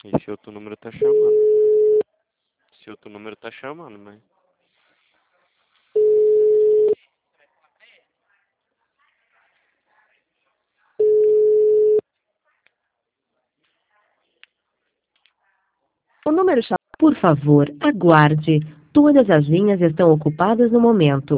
Esse outro número tá chamando. Esse outro número tá chamando, mas... O número chamado. Por favor, aguarde. Todas as linhas estão ocupadas no momento.